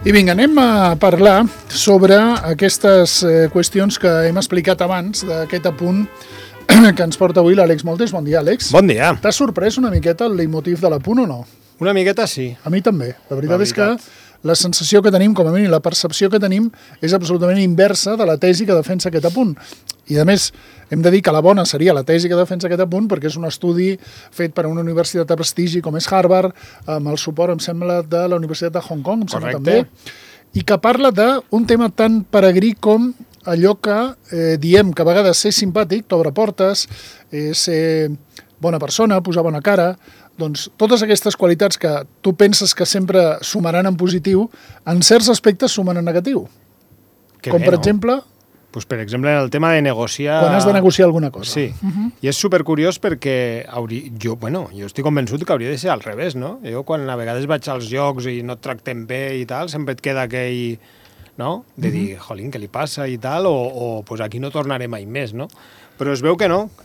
I vinga, anem a parlar sobre aquestes qüestions que hem explicat abans d'aquest apunt que ens porta avui l'Àlex Moltes. Bon dia, Àlex. Bon dia. T'ha sorprès una miqueta el leitmotiv de l'apunt o no? Una miqueta sí. A mi també. La veritat és que la sensació que tenim, com a mínim la percepció que tenim, és absolutament inversa de la tesi que defensa aquest apunt. I a més, hem de dir que la bona seria la tesi que defensa aquest apunt perquè és un estudi fet per una universitat de prestigi com és Harvard, amb el suport, em sembla, de la Universitat de Hong Kong, em sembla també, i que parla d'un tema tan peregrí com allò que diem que a vegades ser simpàtic t'obre portes, ser bona persona, posar bona cara, doncs totes aquestes qualitats que tu penses que sempre sumaran en positiu, en certs aspectes sumen en negatiu. Com per exemple... Pues, per exemple, en el tema de negociar... Quan has de negociar alguna cosa. Sí, i és supercuriós perquè jo estic convençut que hauria de ser al revés, no? Jo quan a vegades vaig als llocs i no et tracten bé i tal, sempre et queda aquell, no? De dir, jolín, què li passa i tal, o pues aquí no tornaré mai més, no? Però es veu que no.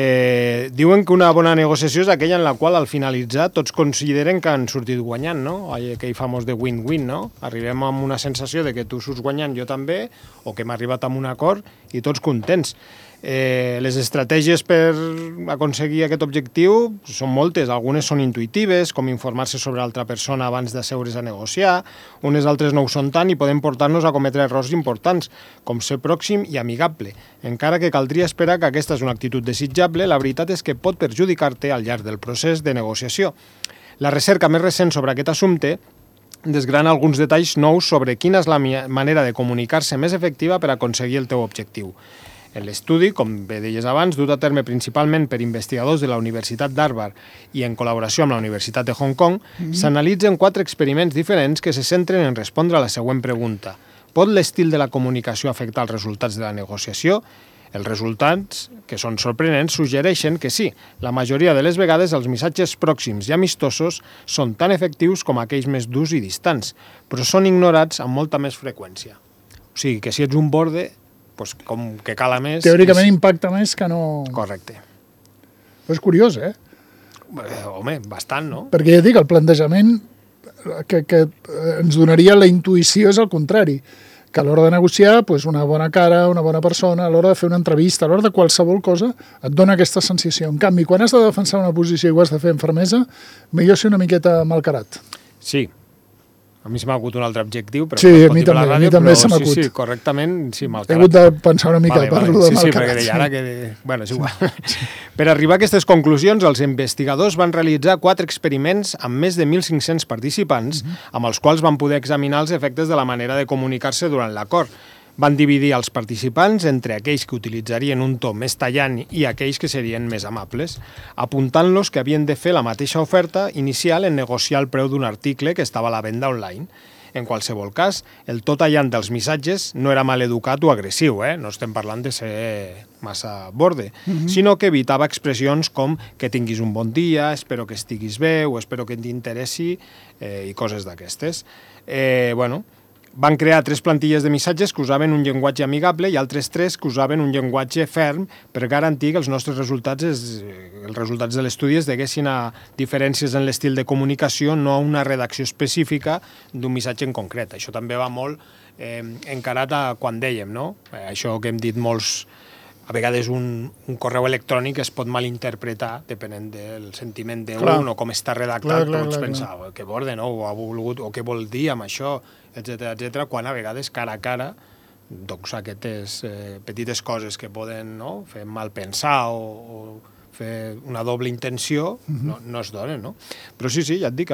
Diuen que una bona negociació és aquella en la qual al finalitzar tots consideren que han sortit guanyant, no? Aquell famós de win-win, no? Arribem amb una sensació de que tu surts guanyant, jo també, o que hem arribat a un acord i tots contents. Les estratègies per aconseguir aquest objectiu són moltes. Algunes són intuïtives, com informar-se sobre l'altra persona abans d'asseure's a negociar. Unes altres no ho són tant i poden portar-nos a cometre errors importants, com ser pròxim i amigable. Encara que caldria esperar que aquesta és una actitud desitjable, la veritat és que pot perjudicar-te al llarg del procés de negociació. La recerca més recent sobre aquest assumpte desgrana alguns detalls nous sobre quina és la manera de comunicar-se més efectiva per aconseguir el teu objectiu. En l'estudi, com bé deies abans, dut a terme principalment per investigadors de la Universitat d'Harvard i en col·laboració amb la Universitat de Hong Kong, s'analitzen 4 experiments diferents que se centren en respondre a la següent pregunta. Pot l'estil de la comunicació afectar els resultats de la negociació? Els resultats, que són sorprenents, suggereixen que sí. La majoria de les vegades els missatges pròxims i amistosos són tan efectius com aquells més durs i distants, però són ignorats amb molta més freqüència. O sigui, que si ets un borde, pues, com que cala més... Teòricament impacta més que no... Correcte. Però és curiós, eh? Home, bastant, no? Perquè ja dic, el plantejament que ens donaria la intuïció és el contrari, que a l'hora de negociar, pues, una bona cara, una bona persona, a l'hora de fer una entrevista, a l'hora de qualsevol cosa, et dona aquesta sensació. En canvi, quan has de defensar una posició i ho has de fer amb fermesa, millor ser una miqueta malcarat. Sí. A mi se m'ha acut un altre objectiu, però sí, no es a pot mi dir per la ràdio, també se m'ha però acut. sí, correctament, sí, malcarat. He hagut de pensar una mica, parlo de malcarat. Sí, perquè deia ara que... Bueno, és igual. Per arribar a aquestes conclusions, els investigadors van realitzar 4 experiments amb més de 1.500 participants, amb els quals van poder examinar els efectes de la manera de comunicar-se durant l'acord. Van dividir els participants entre aquells que utilitzarien un to més tallant i aquells que serien més amables, apuntant-los que havien de fer la mateixa oferta inicial en negociar el preu d'un article que estava a la venda online. En qualsevol cas, el to tallant dels missatges no era maleducat o agressiu, no estem parlant de ser massa borde, sinó que evitava expressions com que tinguis un bon dia, espero que estiguis bé o espero que t'interessi i coses d'aquestes. Van crear 3 plantilles de missatges que usaven un llenguatge amigable i altres 3 que usaven un llenguatge ferm per garantir que els nostres resultats, els resultats de l'estudi es deguessin a diferències en l'estil de comunicació, no a una redacció específica d'un missatge en concret. Això també va molt encarat a quan dèiem, no? Això que hem dit molts... A vegades un correu electrònic es pot malinterpretar depenent del sentiment d'un o com està redactat. Pots pensar, que borde, no? O ha volgut, o què vol dir amb això, etc. Quan a vegades cara a cara, doncs aquestes petites coses que poden fer mal pensar o fer una doble intenció no es donen, no? Però sí, ja et dic,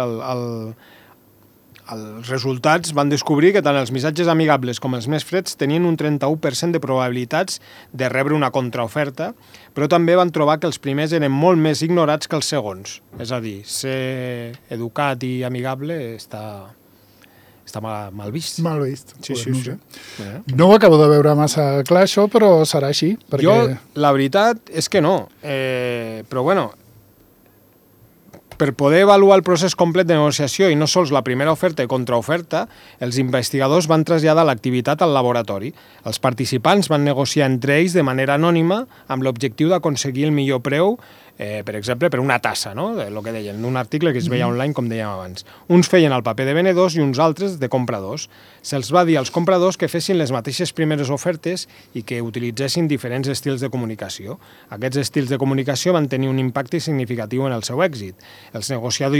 els resultats van descobrir que tant els missatges amigables com els més freds tenien un 31% de probabilitats de rebre una contraoferta, però també van trobar que els primers eren molt més ignorats que els segons. És a dir, ser educat i amigable està mal vist. Mal vist. Sí. No ho acabo de veure massa clar, això, però serà així. Jo, la veritat és que no. Però, bueno... Per poder avaluar el procés complet de negociació i no sols la primera oferta i contraoferta, els investigadors van traslladar l'activitat al laboratori. Els participants van negociar entre ells de manera anònima amb l'objectiu d'aconseguir el millor preu per exemple, per una tassa, no? El que deien, un article que es veia online, com dèiem abans. Uns feien el paper de venedors i uns altres de compradors. Se'ls va dir als compradors que fessin les mateixes primeres ofertes i que utilitzessin diferents estils de comunicació. Aquests estils de comunicació van tenir un impacte significatiu en el seu èxit. Els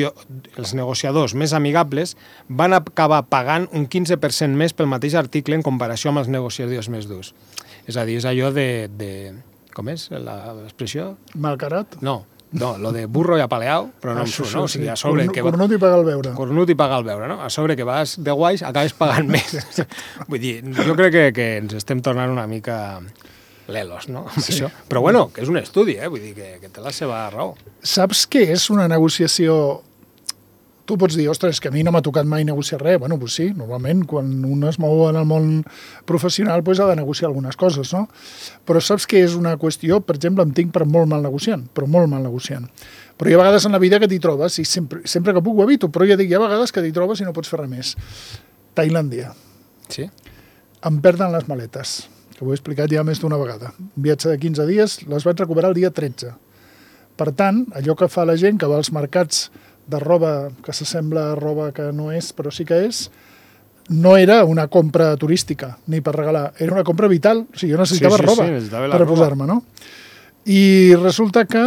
negociadors més amigables van acabar pagant un 15% més pel mateix article en comparació amb els negociadors més durs. És a dir, és allò de com és l'expressió? Malcarat? No, lo de burro i apaleau, però no em surt, no? O sigui, a sobre que cornut i pagar el beure. Cornut i pagar el beure, no? A sobre que vas de guais, acabes pagant més. Vull dir, jo crec que ens estem tornant una mica lelos, no? Amb això. Però bueno, que és un estudi, vull dir, que té la seva raó. Saps què és una negociació? Tu pots dir, ostres, que a mi no m'ha tocat mai negociar res. Bueno, doncs sí, normalment, quan un es mou en el món professional, doncs ha de negociar algunes coses, no? Però saps què és una qüestió? Per exemple, em tinc per molt mal negociant, però molt mal negociant. Però hi ha vegades en la vida que t'hi trobes, i sempre que puc ho evito, però ja dic, hi ha vegades que t'hi trobes i no pots fer res més. Tailàndia. Sí? Em perden les maletes, que ho he explicat ja més d'una vegada. Un viatge de 15 dies, les vaig recuperar el dia 13. Per tant, allò que fa la gent que va als mercats de roba que s'assembla a roba que no és, però sí que és, no era una compra turística, ni per regalar. Era una compra vital. O sigui, jo necessitava roba per posar-me, no? I resulta que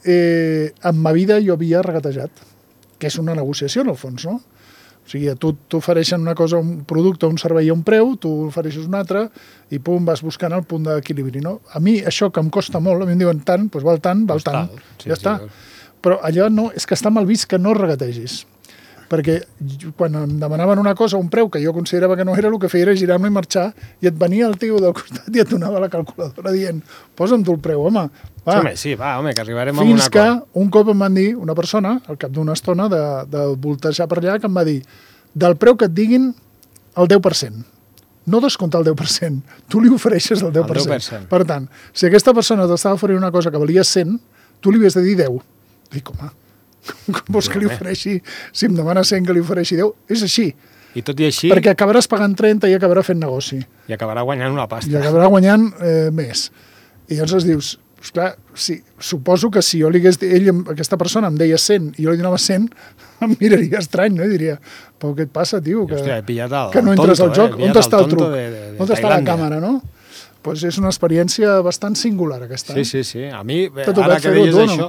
en ma vida jo havia regatejat, que és una negociació, en el fons, no? O sigui, a tu t'ofereixen una cosa, un producte, un servei a un preu, tu ofereixes un altre, i pum, vas buscant el punt d'equilibri, no? A mi això que em costa molt, a mi em diuen tant, doncs val tant, val tant, ja està. Però allò no, és que està mal vist que no regategis. Perquè quan em demanaven una cosa, un preu que jo considerava que no era, el que feia era girar-me i marxar, i et venia el tio del costat i et donava la calculadora dient, posa'm tu el preu, home. Va. Sí, home, que arribarem a un acord. Fins que un cop em van dir, una persona, al cap d'una estona de voltejar per allà, que em va dir, del preu que et diguin, el 10%. No descomptar el 10%, tu li ofereixes el 10%. El 10%. Per tant, si aquesta persona t'estava oferint una cosa que valia 100, tu li havies de dir 10. Dic, home, com vols que li ofereixi? Si em demana 100 que li ofereixi 10, és així. I tot i així... Perquè acabaràs pagant 30 i acabarà fent negoci. I acabarà guanyant una pasta. I acabarà guanyant més. I llavors dius, esclar, sí, suposo que si jo li hagués dit, aquesta persona em deia 100 i jo li donava 100, em miraria estrany, no? I diria, però què et passa, tio? Que, hòstia, he pillat el que no entres al joc. On està el truc? On està la càmera, no? Pues és una experiència bastant singular, aquesta. Sí. A mi, ara que deies això...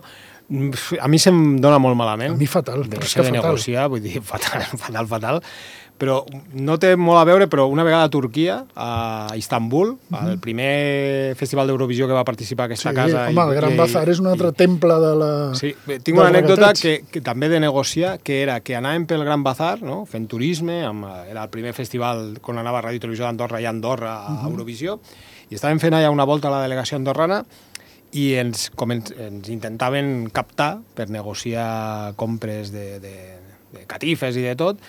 A mi se'm dona molt malament. A mi fatal. Deixar de negociar, vull dir, fatal. Però no té molt a veure, però una vegada a Turquia, a Istanbul, al primer festival d'Eurovisió que va participar aquesta casa... Home, el Gran Bazar és un altre temple de la... Sí, tinc una anècdota que també de negociar, que era que anàvem pel Gran Bazar, no? Fent turisme, era el primer festival quan anava a Ràdio i Televisió d'Andorra i Andorra a Eurovisió, i estàvem fent allà una volta a la delegació andorrana i ens intentaven captar per negociar compres de catifes i de tot,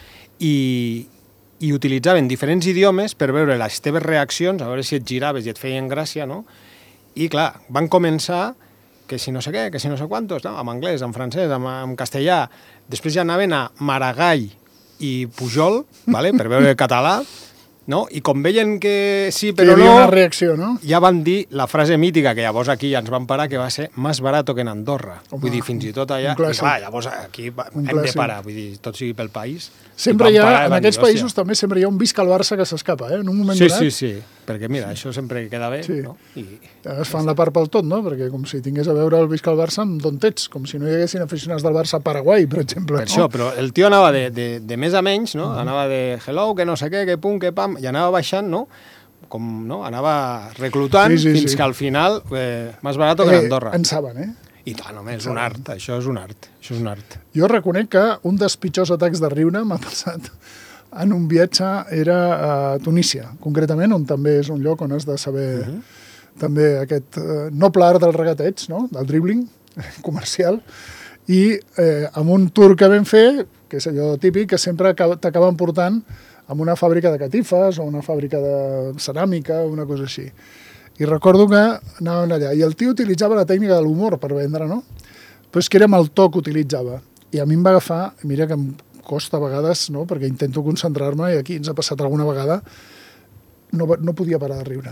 i utilitzaven diferents idiomes per veure les teves reaccions, a veure si et giraves i et feien gràcia, no? I clar, van començar que si no sé què, que si no sé quantos, no? En anglès, en francès, en castellà. Després ja anaven a Maragall i Pujol, vale? Per veure el català, no? I com veien que sí, però no... una reacció, no? Ja van dir la frase mítica, que llavors aquí ja ens van parar, que va ser més barat que en Andorra. Home, vull dir, fins i tot allà... I clar, llavors aquí hem de parar, vull dir, tot sigui pel país. Sempre hi ha, en aquests països també sempre hi ha un visca al Barça que s'escapa, en un moment donat. Sí, perquè mira, això sempre queda bé, no? Es fan la part pel tot, no? Perquè com si tingués a veure el visca al Barça amb d'on ets, com si no hi haguessin aficionats del Barça a Paraguai, per exemple. Per això, però el tio anava de més a menys, no? Anava de hello, que no sé què, que pum, que pam, i anava baixant, no? Com, no? Anava reclutant fins que al final, més barat que Andorra. En saben, I tant, home, és un art, això és un art. Jo reconec que un dels pitjors atacs de riure m'ha passat en un viatge, era a Tunísia, concretament, on també és un lloc on has de saber també aquest noble art del regateig, no? Del dribbling comercial, i amb un tour que vam fer, que és allò típic, que sempre t'acaben portant a una fàbrica de catifes o una fàbrica de ceràmica o una cosa així. I recordo que anàvem allà, i el tio utilitzava la tècnica de l'humor per vendre, no? Però és que era amb el to que utilitzava. I a mi em va agafar, mira que em costa a vegades, no? Perquè intento concentrar-me, i aquí ens ha passat alguna vegada, no podia parar de riure. O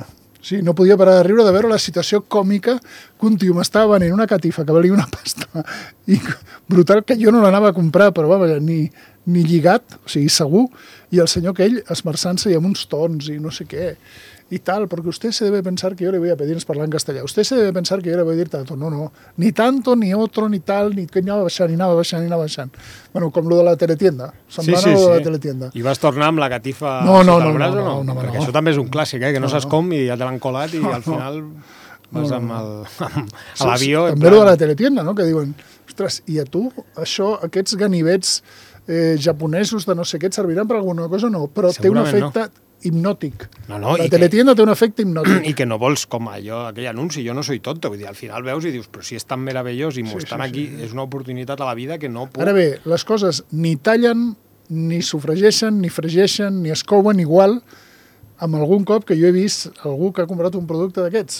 Sí, no podia parar de riure de veure la situació còmica que un tio m'estava venent una catifa que valia una pasta i brutal, que jo no l'anava a comprar, però va, ni lligat, o sigui, segur, i el senyor aquell esmerçant-se i amb uns tons i no sé què, y tal, porque usted se debe pensar que yo le voy a pedir, es parlar en castellà, usted se debe pensar que yo le voy a dir tanto, no, ni tanto, ni otro, ni tal, ni que anava baixant. Bueno, com lo de la teletienda, semblant a lo de la teletienda. I vas tornar amb la catifa no, perquè això també és un clàssic, que no saps com i ja te l'han colat i al final vas amb l'avió. També lo de la teletienda, no?, que diuen, ostres, i a tu, això, aquests ganivets japonesos de no sé què et serviran per alguna cosa o no? Però té un efecte hipnòtic. La teletienda té un efecte hipnòtic. I que no vols, com allò, aquell anunci, jo no soy tonto, vull dir, al final veus i dius, però si és tan meravellós i m'ho estan aquí, és una oportunitat a la vida que no puc... Ara bé, les coses ni tallen, ni sofregeixen, ni fregeixen, ni es couen igual amb algun cop que jo he vist algú que ha comprat un producte d'aquests.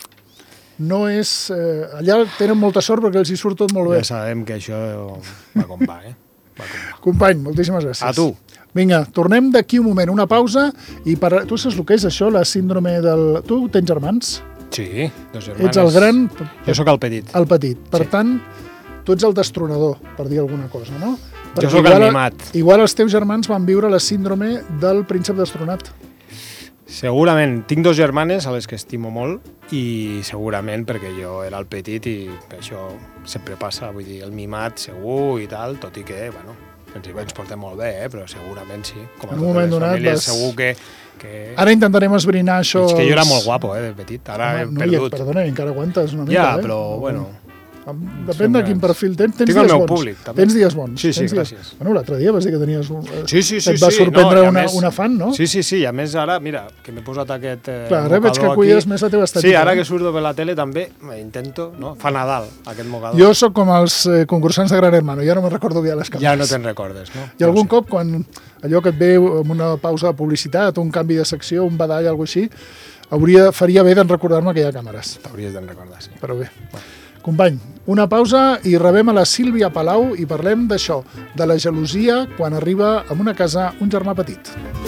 No és... allà tenen molta sort perquè els hi surt tot molt bé. Ja sabem que això va com va, Company, moltíssimes gràcies. A tu. Vinga, tornem d'aquí un moment, una pausa, i tu saps el que és això, la síndrome del... Tu tens germans? Sí, 2 germanes. Ets el gran... Jo sóc el petit. El petit. Per tant, tu ets el destronador, per dir alguna cosa, no? Jo sóc el mimat. Igual els teus germans van viure la síndrome del príncep destronat. Segurament. Tinc 2 germanes a les que estimo molt i segurament perquè jo era el petit i això sempre passa, vull dir, el mimat segur i tal, tot i que, bueno, ens portem molt bé, però segurament sí. Com a totes les famílies, segur que... Ara intentarem esbrinar això... És que jo era molt guapo, de petit, ara he perdut. Perdona, encara aguantes una mica, Ja, però, bueno... Depèn de quin perfil tens. Tens dies bons. Públic, tens dies bons. Sí, gràcies. Bueno, l'altre dia vas dir que tenies... Sí. Et va sorprendre una fan, no? Sí, i a més ara, mira, que m'he posat aquest Clar, ara veig que cuides més la teva estètica. Sí, ara que surto per la tele també intento, no? Fa Nadal, aquest mocador. Jo sóc com els concursants de Gran Hermano, ja no me'n recordo bé les càmeres. Ja no te'n recordes, no? I algun cop, quan allò que et ve amb una pausa de publicitat, un canvi de secció, un badall, alguna així, faria bé d'en recordar-me que hi ha càmeres. T'hauries d'en recordar, sí. Però bé. Company, una pausa i rebem a la Sílvia Palau i parlem d'això, de la gelosia quan arriba a una casa un germà petit.